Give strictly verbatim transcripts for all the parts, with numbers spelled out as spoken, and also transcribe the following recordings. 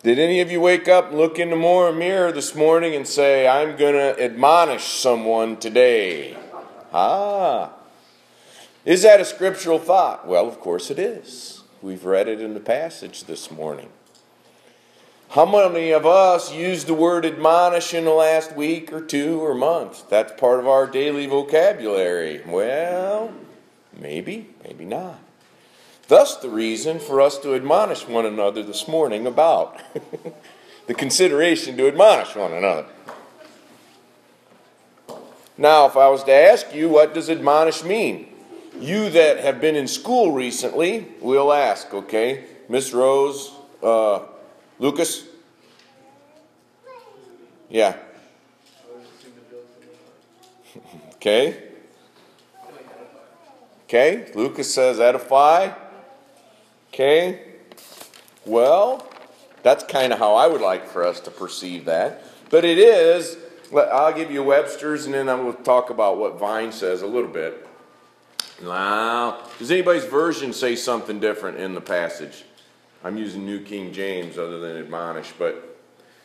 Did any of you wake up and look in the mirror this morning and say, I'm going to admonish someone today? Ah. Is that a scriptural thought? Well, of course it is. We've read it in the passage this morning. How many of us used the word admonish in the last week or two or month? That's part of our daily vocabulary. Well, maybe, maybe not. Thus the reason for us to admonish one another this morning about the consideration to admonish one another. Now, if I was to ask you, what does admonish mean? You that have been in school recently will ask, okay? Miss Rose, uh, Lucas? Yeah. Okay. Okay, Lucas says edify. Okay. Well, that's kind of how I would like for us to perceive that. But it is, I'll give you Webster's and then I will talk about what Vine says a little bit. Now, does anybody's version say something different in the passage? I'm using New King James other than admonish, but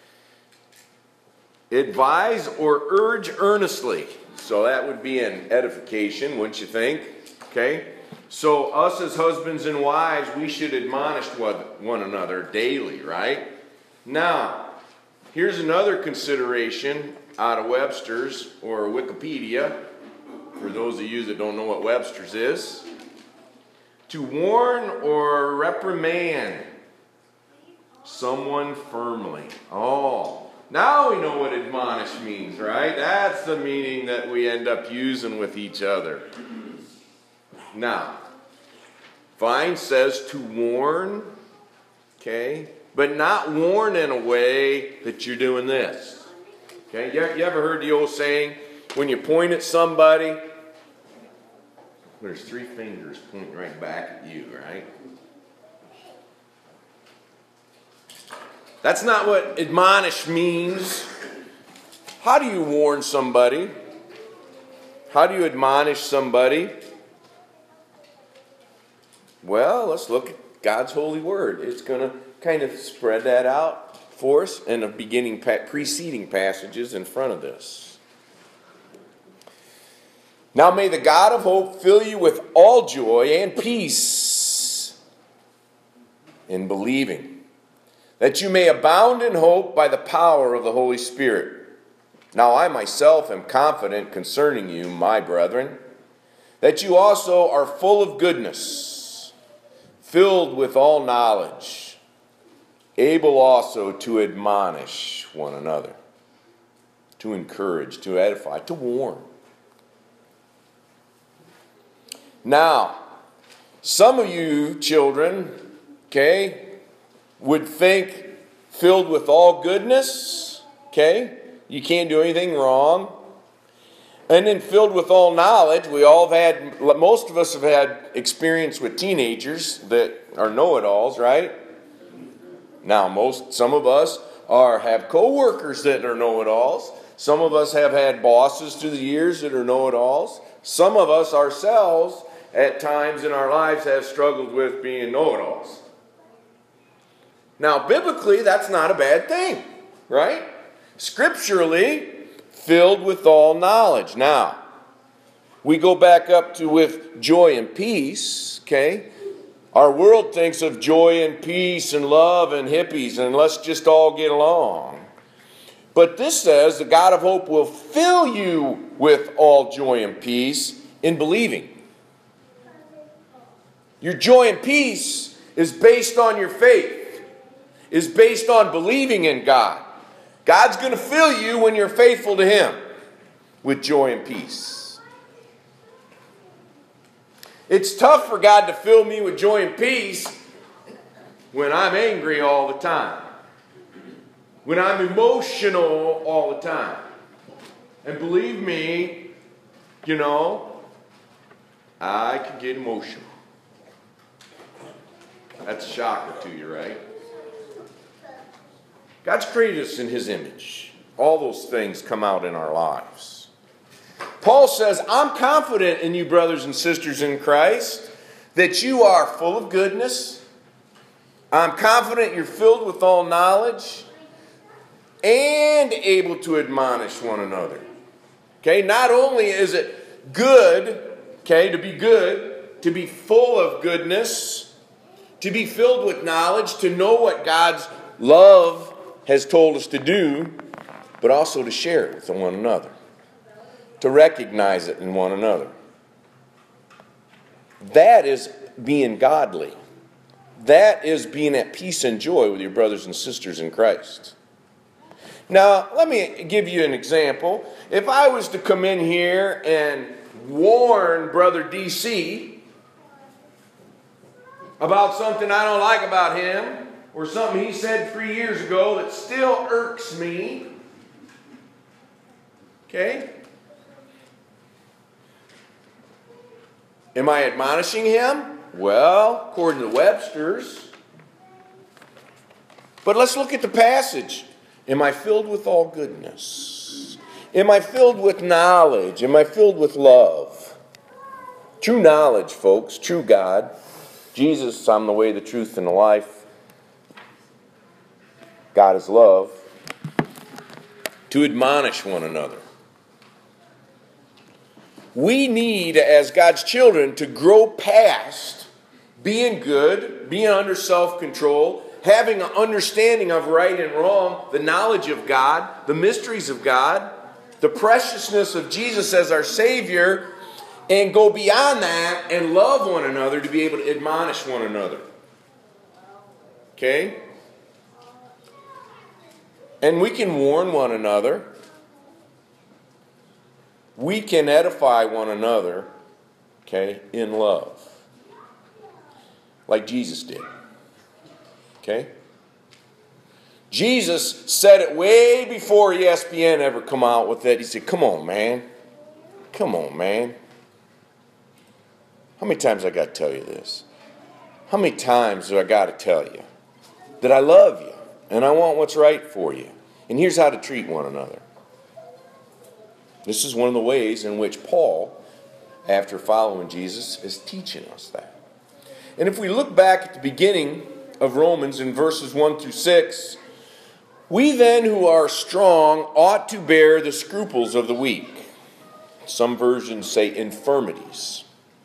advise or urge earnestly. So that would be an edification, wouldn't you think? Okay? So us as husbands and wives, we should admonish one another daily, right? Now, here's another consideration out of Webster's or Wikipedia, for those of you that don't know what Webster's is. To warn or reprimand someone firmly. Oh, now we know what admonish means, right? That's the meaning that we end up using with each other. Now, Vine says to warn, okay, but not warn in a way that you're doing this. Okay, you ever, you ever heard the old saying, when you point at somebody, there's three fingers pointing right back at you, right? That's not what admonish means. How do you warn somebody? How do you admonish somebody? Well, let's look at God's holy word. It's going to kind of spread that out for us in the beginning, preceding passages in front of this. Now may the God of hope fill you with all joy and peace in believing, that you may abound in hope by the power of the Holy Spirit. Now I myself am confident concerning you, my brethren, that you also are full of goodness, filled with all knowledge, able also to admonish one another, to encourage, to edify, to warn. Now, some of you children, okay, would think filled with all goodness, okay, you can't do anything wrong. And then filled with all knowledge, we all have had, most of us have had experience with teenagers that are know-it-alls, right? Now, most, some of us are have co-workers that are know-it-alls. Some of us have had bosses through the years that are know-it-alls. Some of us ourselves, at times in our lives, have struggled with being know-it-alls. Now, biblically, that's not a bad thing, right? Scripturally, filled with all knowledge. Now, we go back up to with joy and peace, okay? Our world thinks of joy and peace and love and hippies and let's just all get along. But this says the God of hope will fill you with all joy and peace in believing. Your joy and peace is based on your faith, is based on believing in God. God's going to fill you when you're faithful to Him with joy and peace. It's tough for God to fill me with joy and peace when I'm angry all the time, when I'm emotional all the time. And believe me, you know, I can get emotional. That's a shocker to you, right? God's created us in His image. All those things come out in our lives. Paul says, I'm confident in you, brothers and sisters in Christ, that you are full of goodness, I'm confident you're filled with all knowledge and able to admonish one another. Okay, not only is it good, okay, to be good, to be full of goodness, to be filled with knowledge, to know what God's love has told us to do, but also to share it with one another, to recognize it in one another. That is being godly. That is being at peace and joy with your brothers and sisters in Christ. Now, let me give you an example. If I was to come in here and warn Brother D C about something I don't like about him, or something he said three years ago that still irks me, okay? Am I admonishing him? Well, according to Webster's. But let's look at the passage. Am I filled with all goodness? Am I filled with knowledge? Am I filled with love? True knowledge, folks. True God. Jesus, I'm the way, the truth, and the life. God is love. To admonish one another. We need, as God's children, to grow past being good, being under self-control, having an understanding of right and wrong, the knowledge of God, the mysteries of God, the preciousness of Jesus as our Savior, and go beyond that and love one another to be able to admonish one another. Okay? And we can warn one another. We can edify one another, okay, in love. Like Jesus did. Okay? Jesus said it way before E S P N ever come out with it. He said, come on, man. Come on, man. How many times I got to tell you this? How many times do I got to tell you that I love you and I want what's right for you? And here's how to treat one another. This is one of the ways in which Paul, after following Jesus, is teaching us that. And if we look back at the beginning of Romans in verses one through six, we then who are strong ought to bear the scruples of the weak. Some versions say infirmities.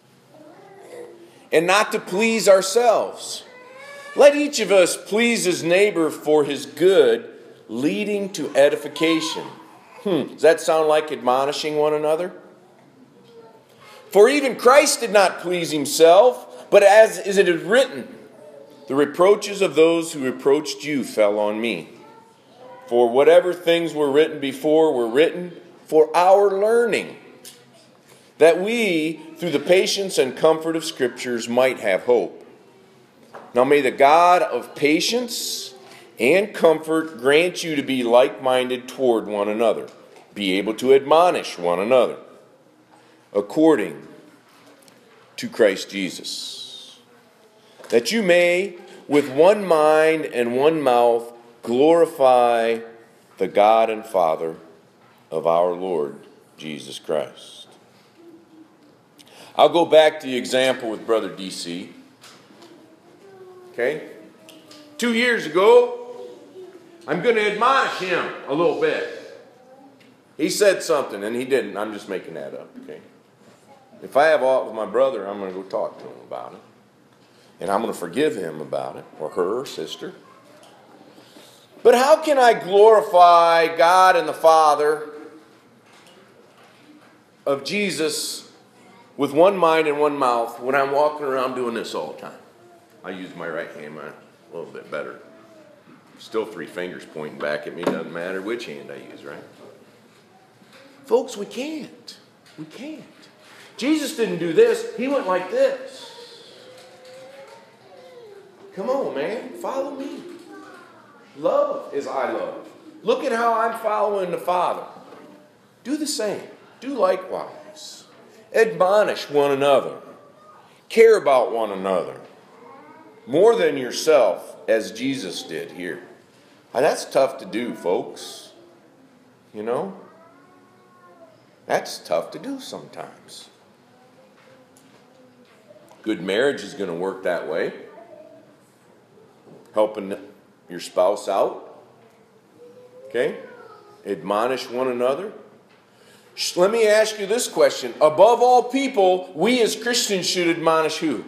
And not to please ourselves. Let each of us please his neighbor for his good, leading to edification. Hmm, does that sound like admonishing one another? For even Christ did not please himself, but as is it written, the reproaches of those who reproached you fell on me. For whatever things were written before were written for our learning, that we, through the patience and comfort of Scriptures, might have hope. Now may the God of patience and comfort grant you to be like-minded toward one another, be able to admonish one another, according to Christ Jesus, that you may, with one mind and one mouth, glorify the God and Father of our Lord Jesus Christ. I'll go back to the example with Brother D C. Okay? Two years ago, I'm going to admonish him a little bit. He said something, and he didn't. I'm just making that up, okay? If I have aught with my brother, I'm going to go talk to him about it. And I'm going to forgive him about it, or her, or sister. But how can I glorify God and the Father of Jesus with one mind and one mouth when I'm walking around doing this all the time? I use my right hand a little bit better. Still three fingers pointing back at me. Doesn't matter which hand I use, right? Folks, we can't. We can't. Jesus didn't do this. He went like this. Come on, man. Follow me. Love as I love. Look at how I'm following the Father. Do the same. Do likewise. Admonish one another. Care about one another. More than yourself, as Jesus did here. Now, that's tough to do, folks. You know? That's tough to do sometimes. Good marriage is going to work that way. helping your spouse out. Okay? Admonish one another. Let me ask you this question. Above all people, we as Christians should admonish who?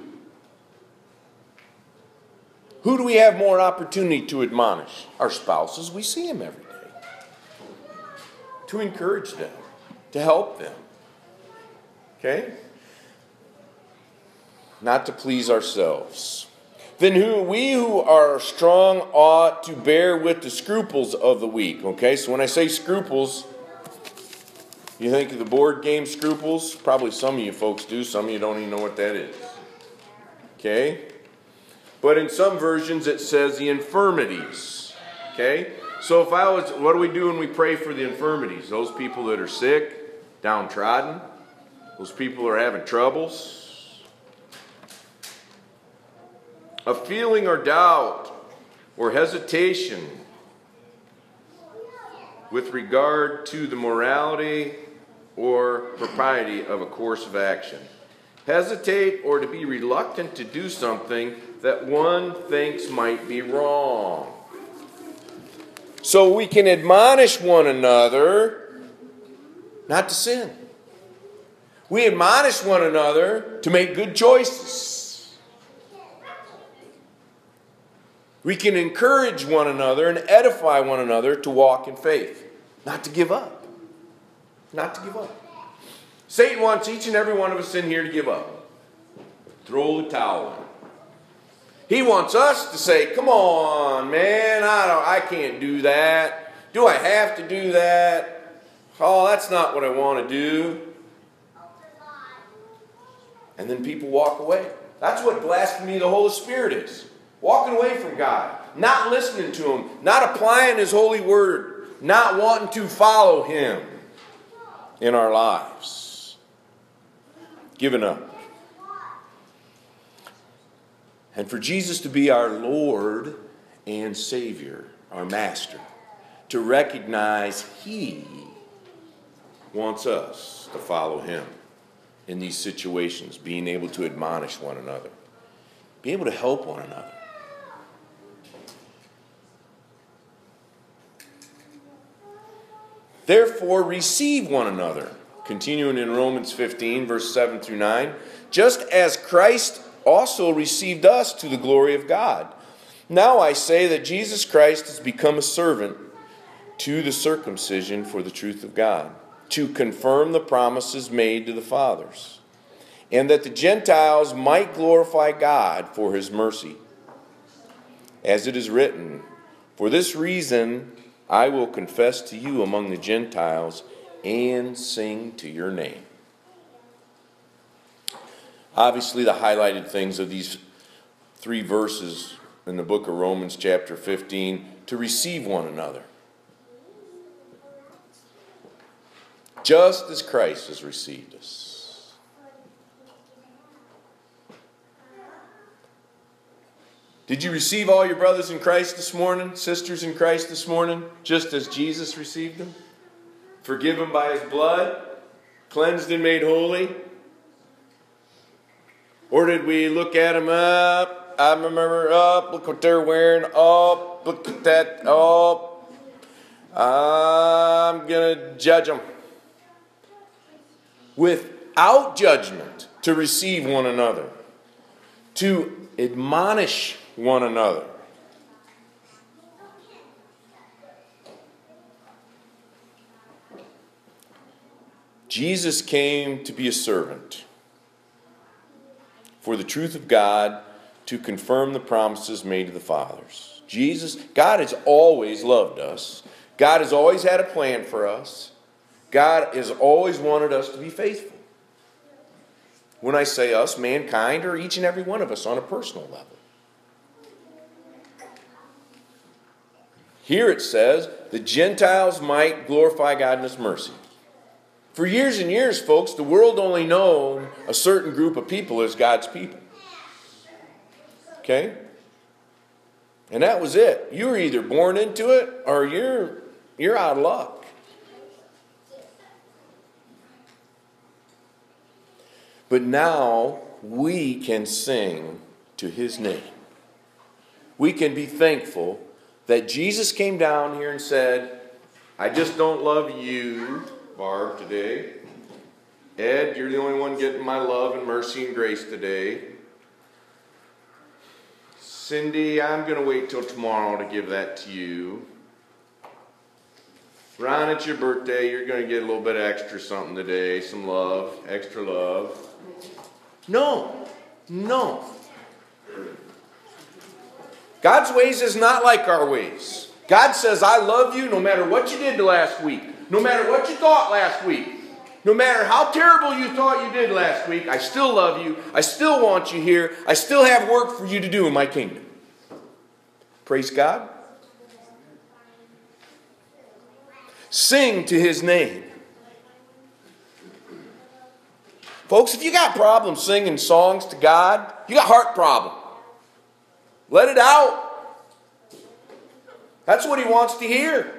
Who do we have more opportunity to admonish? Our spouses. We see them every day. To encourage them. To help them. Okay? Not to please ourselves. Then who we who are strong ought to bear with the scruples of the weak. Okay, so when I say scruples, you think of the board game Scruples? Probably some of you folks do. Some of you don't even know what that is. Okay? But in some versions it says the infirmities. Okay? So if I was, what do we do when we pray for the infirmities? Those people that are sick, downtrodden, those people who are having troubles. A feeling or doubt or hesitation with regard to the morality or propriety of a course of action. Hesitate or to be reluctant to do something that one thinks might be wrong. So we can admonish one another not to sin. We admonish one another to make good choices. We can encourage one another and edify one another to walk in faith. Not to give up. Not to give up. Satan wants each and every one of us in here to give up. Throw the towel in. He wants us to say, come on, man, I don't, I can't do that. Do I have to do that? Oh, that's not what I want to do. And then people walk away. That's what blasphemy of the Holy Spirit is. Walking away from God. Not listening to Him. Not applying His holy word. Not wanting to follow Him in our lives. Giving up. And for Jesus to be our Lord and Savior, our Master, to recognize He wants us to follow Him in these situations, being able to admonish one another, be able to help one another. Therefore, receive one another. Continuing in Romans fifteen, verse seven through nine. Just as Christ also received us to the glory of God. Now I say that Jesus Christ has become a servant to the circumcision for the truth of God, to confirm the promises made to the fathers, and that the Gentiles might glorify God for His mercy. As it is written, for this reason I will confess to you among the Gentiles and sing to your name. Obviously, the highlighted things of these three verses in the book of Romans chapter fifteen, to receive one another. Just as Christ has received us. Did you receive all your brothers in Christ this morning, sisters in Christ this morning, just as Jesus received them? Forgiven by His blood, cleansed and made holy? Or did we look at them up? I remember up. Look what they're wearing. Up. Look at that. Up. I'm going to judge them. Without judgment, to receive one another. To admonish one another. Jesus came to be a servant for the truth of God, to confirm the promises made to the fathers. Jesus, God has always loved us. God has always had a plan for us. God has always wanted us to be faithful. When I say us, mankind, or each and every one of us on a personal level. Here it says, the Gentiles might glorify God in His mercy. For years and years, folks, the world only known a certain group of people as God's people. Okay? And that was it. You were either born into it or you're, you're out of luck. But now we can sing to His name. we can be thankful that Jesus came down here and said, I just don't love you, Barb, today. Ed, you're the only one getting my love and mercy and grace today. Cindy, I'm going to wait till tomorrow to give that to you. Ron, it's your birthday. You're going to get a little bit of extra something today. Some love, extra love. No, no. God's ways is not like our ways. God says, I love you no matter what you did last week. No matter what you thought last week. No matter how terrible you thought you did last week, I still love you. I still want you here. I still have work for you to do in my kingdom. Praise God. Sing to his name. Folks, if you got problems singing songs to God, you got a heart problem. Let it out. That's what he wants to hear.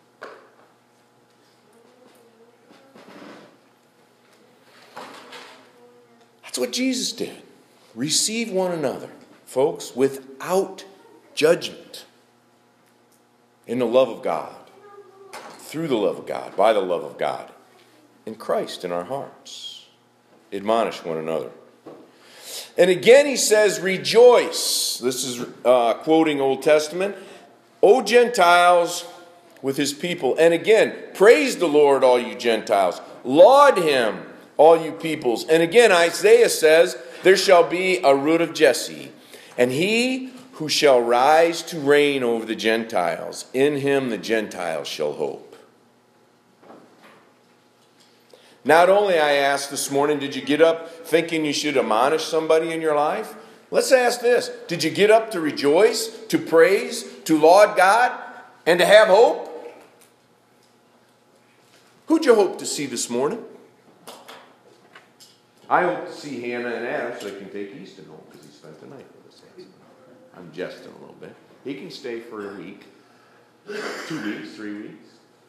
That's what Jesus did. Receive one another, folks, without judgment. In the love of God. Through the love of God. By the love of God. In Christ in our hearts. Admonish one another. And again he says, rejoice. This is uh, quoting Old Testament. O Gentiles with his people. And again, praise the Lord, all you Gentiles. Laud him, all you peoples. And again, Isaiah says, there shall be a root of Jesse, and he who shall rise to reign over the Gentiles. In him the Gentiles shall hope. Not only, I asked this morning, did you get up thinking you should admonish somebody in your life? Let's ask this. Did you get up to rejoice, to praise, to laud God, and to have hope? Who'd you hope to see this morning? I hope to see Hannah and Adam so they can take Easton home because he spent the night with us. I'm jesting a little bit. He can stay for a week, two weeks, three weeks.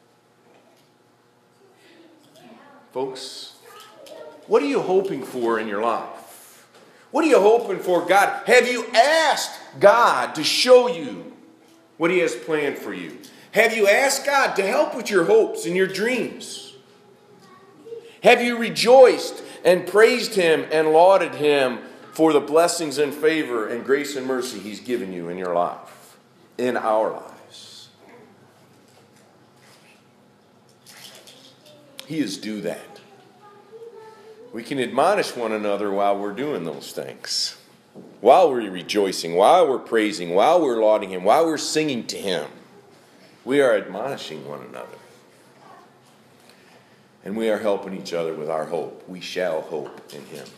Folks, what are you hoping for in your life? What are you hoping for, God? Have you asked God to show you what He has planned for you? Have you asked God to help with your hopes and your dreams? Have you rejoiced and praised Him and lauded Him for the blessings and favor and grace and mercy He's given you in your life, in our lives? He is due that. We can admonish one another while we're doing those things. While we're rejoicing, while we're praising, while we're lauding Him, while we're singing to Him. We are admonishing one another. And we are helping each other with our hope. We shall hope in Him.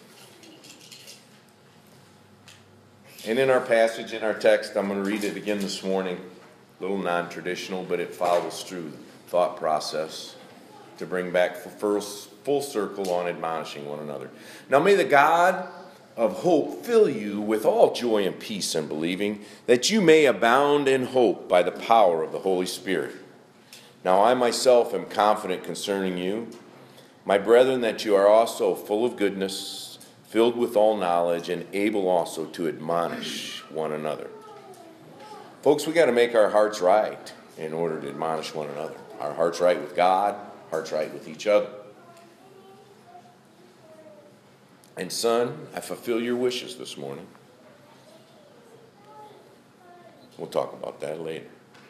And in our passage, in our text, I'm going to read it again this morning. A little non-traditional, but it follows through the thought process to bring back full, full circle on admonishing one another. Now may the God of hope fill you with all joy and peace in believing, that you may abound in hope by the power of the Holy Spirit. Now I myself am confident concerning you, my brethren, that you are also full of goodness, filled with all knowledge, and able also to admonish one another. Folks, we got to make our hearts right in order to admonish one another. Our hearts right with God, hearts right with each other. And son, I fulfill your wishes this morning. We'll talk about that later.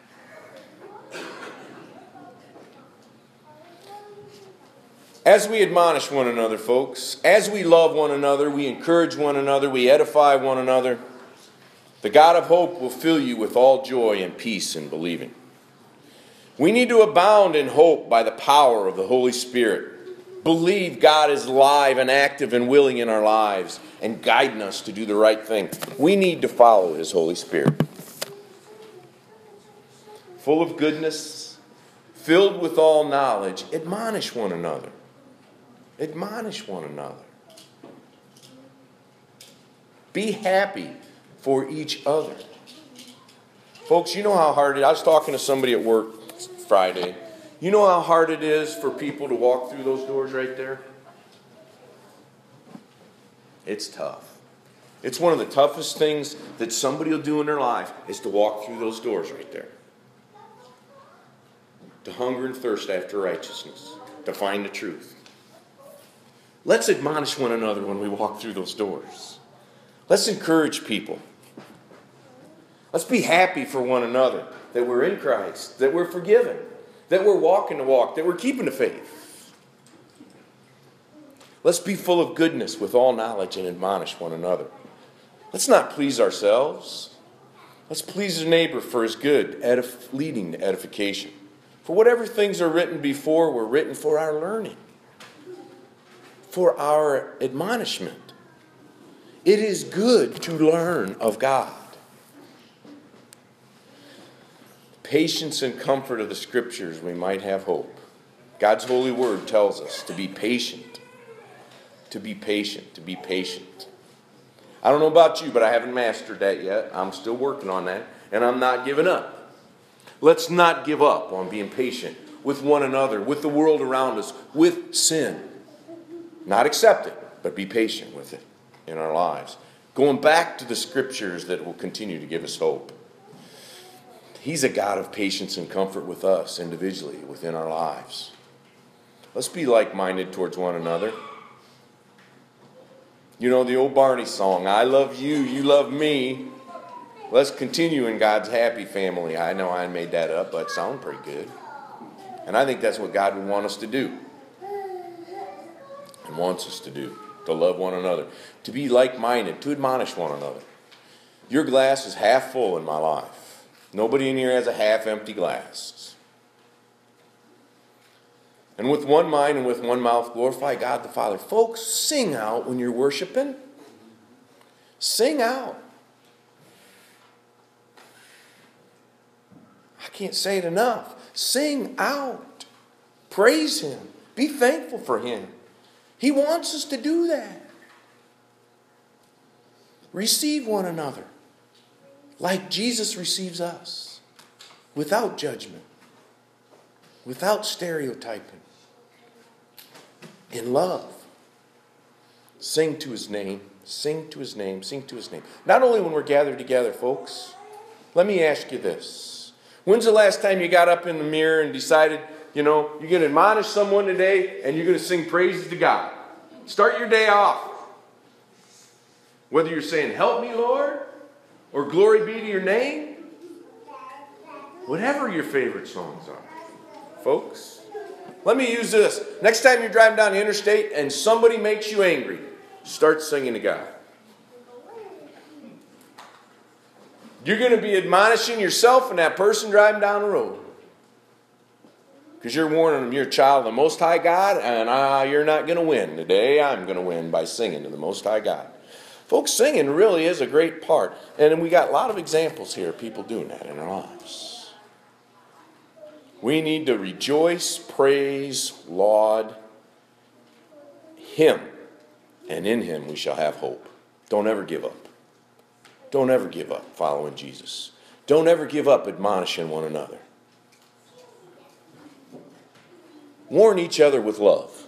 As we admonish one another, folks, as we love one another, we encourage one another, we edify one another, the God of hope will fill you with all joy and peace in believing. We need to abound in hope by the power of the Holy Spirit. Believe God is alive and active and willing in our lives and guiding us to do the right thing. We need to follow His Holy Spirit. Full of goodness, filled with all knowledge, admonish one another. Admonish one another. Be happy for each other. Folks, you know how hard it is. I was talking to somebody at work Friday. You know how hard it is for people to walk through those doors right there? It's tough. It's one of the toughest things that somebody will do in their life is to walk through those doors right there. To hunger and thirst after righteousness. To find the truth. Let's admonish one another when we walk through those doors. Let's encourage people. Let's be happy for one another that we're in Christ, that we're forgiven, that we're walking the walk, that we're keeping the faith. Let's be full of goodness with all knowledge and admonish one another. Let's not please ourselves. Let's please the neighbor for his good, edif- leading to edification. For whatever things are written before were written for our learning, for our admonishment. It is good to learn of God. Patience and comfort of the Scriptures, we might have hope. God's holy word tells us to be patient. To be patient. To be patient. I don't know about you, but I haven't mastered that yet. I'm still working on that, and I'm not giving up. Let's not give up on being patient with one another, with the world around us, with sin. Not accept it, but be patient with it in our lives. Going back to the Scriptures that will continue to give us hope. He's a God of patience and comfort with us individually, within our lives. Let's be like-minded towards one another. You know the old Barney song, I love you, you love me. Let's continue in God's happy family. I know I made that up, but it sounds pretty good. And I think that's what God would want us to do. And wants us to do. To love one another. To be like-minded. To admonish one another. Your glass is half full in my life. Nobody in here has a half-empty glass. And with one mind and with one mouth, glorify God the Father. Folks, sing out when you're worshiping. Sing out. I can't say it enough. Sing out. Praise Him. Be thankful for Him. He wants us to do that. Receive one another like Jesus receives us. Without judgment. Without stereotyping. In love. Sing to His name. Sing to His name. Sing to His name. Not only when we're gathered together, folks. Let me ask you this. When's the last time you got up in the mirror and decided, you know, you're going to admonish someone today and you're going to sing praises to God? Start your day off. Whether you're saying, help me, Lord, or glory be to your name. Whatever your favorite songs are. Folks, let me use this. Next time you're driving down the interstate and somebody makes you angry, start singing to God. You're going to be admonishing yourself and that person driving down the road. Because you're warning them you're a child of the Most High God, and uh, you're not going to win. Today I'm going to win by singing to the Most High God. Folks, singing really is a great part. And we got a lot of examples here of people doing that in our lives. We need to rejoice, praise, laud Him. And in Him we shall have hope. Don't ever give up. Don't ever give up following Jesus. Don't ever give up admonishing one another. Warn each other with love.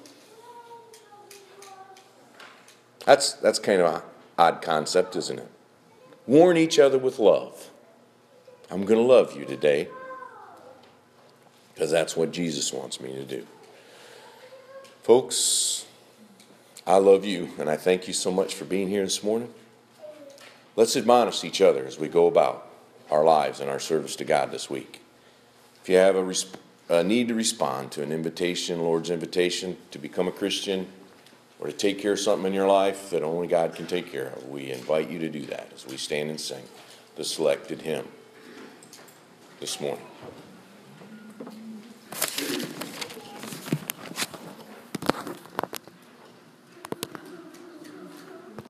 That's, that's kind of an odd concept, isn't it? Warn each other with love. I'm going to love you today because that's what Jesus wants me to do. Folks, I love you, and I thank you so much for being here this morning. Let's admonish each other as we go about our lives and our service to God this week. If you have a, resp- a need to respond to an invitation, Lord's invitation to become a Christian or to take care of something in your life that only God can take care of, we invite you to do that as we stand and sing the selected hymn this morning.